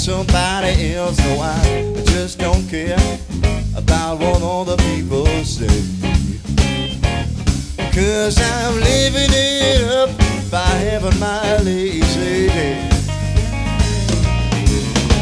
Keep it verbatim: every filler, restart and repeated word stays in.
somebody else. No, I just don't care about what other people say. Cause I'm living it up by having my lazy day.